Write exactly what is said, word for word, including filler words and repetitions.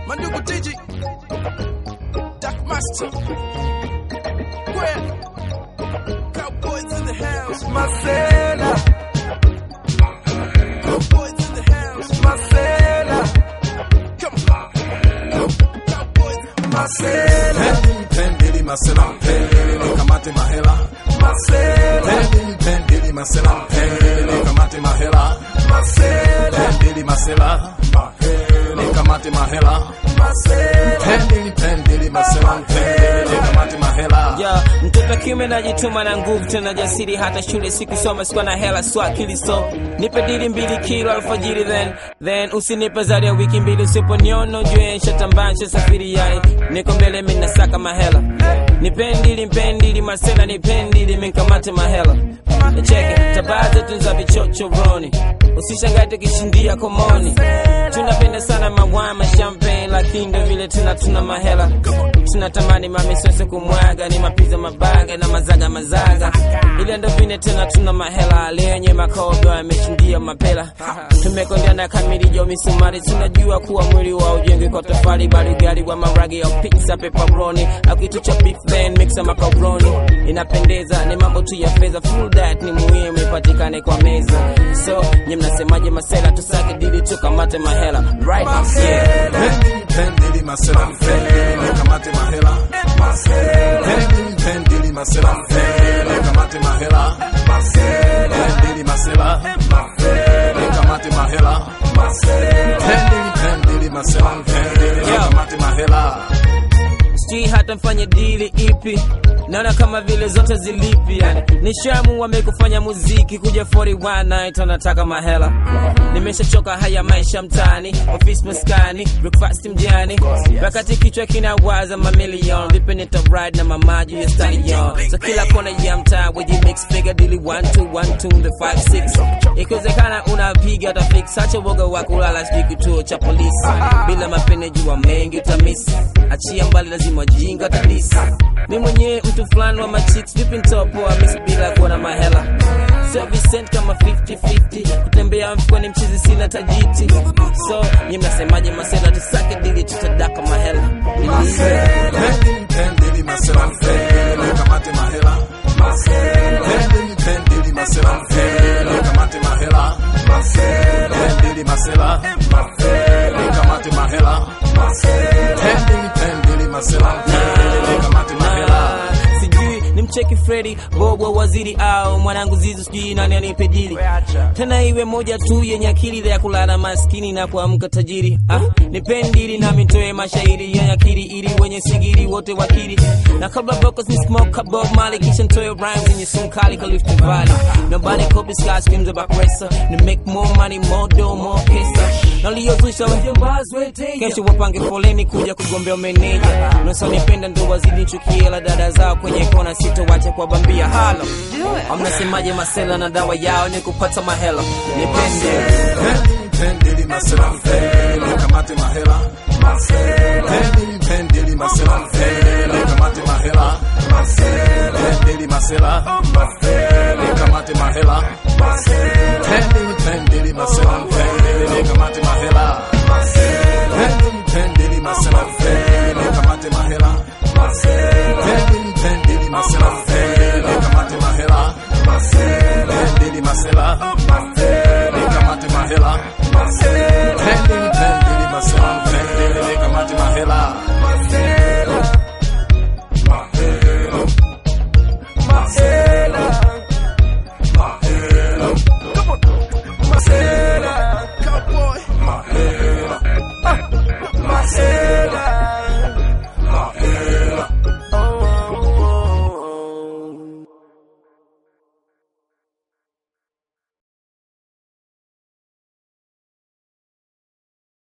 Mandugu Digi, Dark Master, Gwen, Cowboys in the house, Marcela, Cowboys in the house, Marcela, come on, Cowboys, Marcela, Pendili Marcela, Pendili Kamate Mahela, Marcela, Pendili Pendili Marcela, Pendili Kamate Mahela, Marcela, Pendili Marcela, Pendili Kamate Mahela, Marcela, Pendili Pendili Marcela, Pendili Kamate Mahela. Yeah, mtoto kiume najituma na nguvu tena jasiri, hata shule sikusoma sikuwa na hela swa akili, so nipe dili mbili kilo alfajiri, then then usinipe zaidi ya wiki mbili, usiponiona ujue nishatambanisha safiri yani niko mbele mimi nasaka mahela. Nipendili mpendili Marcela, nipendili minkamate mahela. Cheke tabaza tunza vichocho roni, usishangae tukishindia komoni. Tunapenda sana mawama champagne, lakini ndo vile tuna tuna mahela. Tunatamani mami sose kumwaga, ni mapiza mabaga na mazaga mazaga. Ile ndo vile tena tuna mahela, lenye makodo yameshindia mapela. Tumekondia na kamili jo misumari, tunajua kuwa mwili wa ujengi kwa tofali, bali gari wa maragi au pizza pepperoni, au kitu cha beef then mixa macaroni. Inapendeza ni mambo tu ya fedha, full that ni muhimu ipatikane kwa meza. So nye mnasemaje Marcela, tusake dili tukamate mahela, right? Yeah. Pendili Pendili Marcela, Pendili Kamate Mahela, Marcela, Pendili Pendili Marcela, Pendili Kamate Mahela, Marcela, Pendili Marcela, Pendili Kamate Mahela, Marcela, Pendili Pendili Marcela, Pendili Kamate Mahela. Sijui hata mfanye dili ipi, naona kama vile zote zilipi yani. Nishamu wamekufanya muziki kuja arobaini na moja night wanataka mahela. Nimeshachoka haya maisha mtani, office maskani, breakfast mjani, wakati kichwa kinawaza mamilion, vipi nita ride na mamaji ya stallion. So kila kona ya mtaa waji mix figure dili one two one two the five six. Ikiwezekana unapiga ta fix, acha woga wa kulala sijui kituo cha polisi. Bila mapene jua mengi utamisi, achia mbali lazima jinga talisa. Mimi mwenye mtu fulani wa machicks, vipi nitopoa miss bila kuona mahela. Service cent kama fifty fifty, kutembea mfukoni mchizi sina tajiti. So nyinyi mnasemaje Marcela, tusake dili tutadaka mahela. Pendili Pendili Marcela, Pendili Kamate Mahela, Marcela, Pendili Pendili Marcela, Pendili Kamate Mahela, Marcela, Pendili Marcela, Pendili Kamate Mahela, Marcela, Pendili Pendili Marcela, Pendili Kamate Mahela. Sijui nimcheki Freddy Bobo waziri au mwanangu Zizu, sijui nani anipe dili. Tena iwe moja tu yenye akili ya kulala maskini na kuamka tajiri. Ah, nipendili na mitoe mashairi yenye akili ili wenye sigiri wote wakili. Na kabla vocals ni smoke above Mali, kisha nitoe rhymes yenye sunkali Kalifu Valley. Nobody copy sky screams about pressure, to make more money, more dough, more pesa. Na liyozusha kesho wapange foleni kuja kugombea meneja. Nusa nipenda ndo wazidi chukiela dada zao kwenye kona, sito wache kwa bambia halo. Amnasemaje Marcela, na dawa yao ni kupata mahela. Nipende Pendili Marcela, Pendili Kamate Mahela.